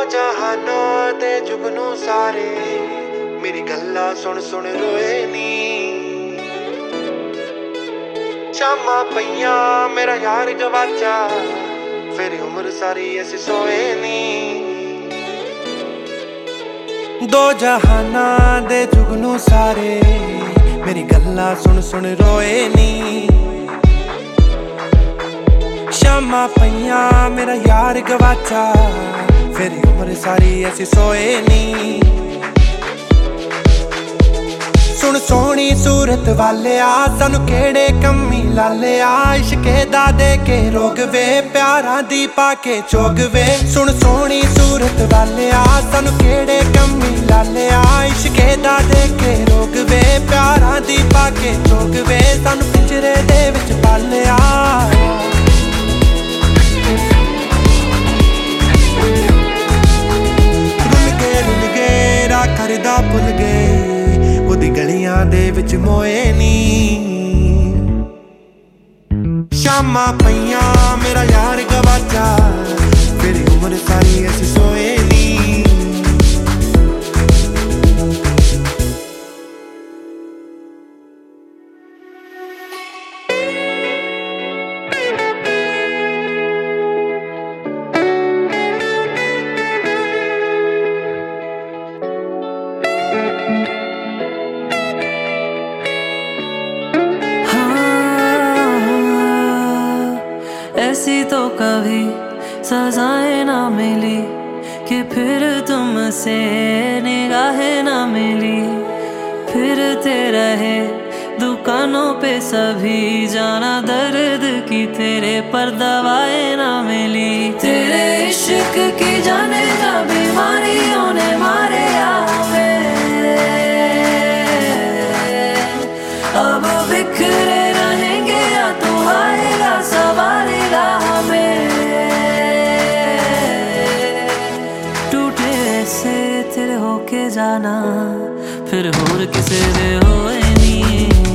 ਜਹਾਨਾਂ ਤੇ ਜੁਗਨੂ ਸਾਰੇ ਮੇਰੀ ਗੱਲਾਂ ਸੁਣ ਸੁਣ ਰੋਏ ਨੀ। ਸ਼ਾਮਾਂ ਪਈਆਂ ਮੇਰਾ ਯਾਰ ਗਵਾਚਾ, ਫਿਰ ਉਮਰ ਸਾਰੀ ਅਸੀਂ ਸੋਏ ਨੀ। ਦੋ ਜਹਾਨਾਂ ਦੇ ਜੁਗਨੂ ਸਾਰੇ ਮੇਰੀ ਗੱਲਾਂ ਸੁਣ ਸੁਣ ਰੋਏ ਨੀ। ਸ਼ਾਮਾਂ ਪਈਆਂ ਮੇਰਾ ਯਾਰ ਗਵਾਚਾ, ਫਿਰ ਉਮਰ ਸਾਰੀ ਅਸੀਂ ਸੋਏ ਨੀ। ਸੁਣ ਸੋਹਣੀ ਸੂਰਤ ਵਾਲਿਆ ਸਾਨੂੰ ਕਿਹੜੇ ਕੰਮੀ ਲਾਲਿਆ, ਇਸ਼ਕੇ ਦਾ ਦੇ ਕੇ ਰੋਗ ਵੇ ਪਿਆਰਾਂ ਦੀ ਪਾ ਕੇ ਚੋਗ ਵੇ। ਸੁਣ ਸੋਹਣੀ ਸੂਰਤ ਵਾਲਿਆ ਸਾਨੂੰ ਕਿਹੜੇ ਕੰਮੀ ਲਾਲਿਆ, ਇਸ਼ਕੇ ਦਾ ਦੇ ਕੇ ਰੋਗ ਵੇ ਪਿਆਰਾਂ ਦੀ ਪਾ ਕੇ ਚੋਗ ਵੇ। ਸਾਨੂੰ ਪਿੰਜਰੇ ਦੇ ਵਿੱਚ ਪਾਲਿਆ, ਰੁਲ ਗਏ ਰਾਹ ਕਰਦਾ ਭੁੱਲ ਗਏ, ਉਹਦੀ ਗਲੀਆਂ ਦੇ ਵਿੱਚ ਮੋਏ ਨੀ। ਸ਼ਾਮਾਂ ਪਈਆਂ ਮੇਰਾ ਯਾਰ ਗਵਾਚਾ, ਫਿਰ ਉਮਰ ਸਾਰੀ ਅਸੀਂ ਸੋਏ ਨੀ। ऐसी तो कभी सजाएं ना मिली कि फिर तुमसे निगाहें ना मिली। फिरते रहे दुकानों पे सभी, जाना दर्द की तेरे पर दवाएं ना मिली। तेरे इश्क की जाने जा बीमारियों ने मारे हमें, अब बिखरे रहेंगे या तू आएगा सवारेगा हमें। टूटे से तेरे होके जाना, फिर होर किसे दे होए नी।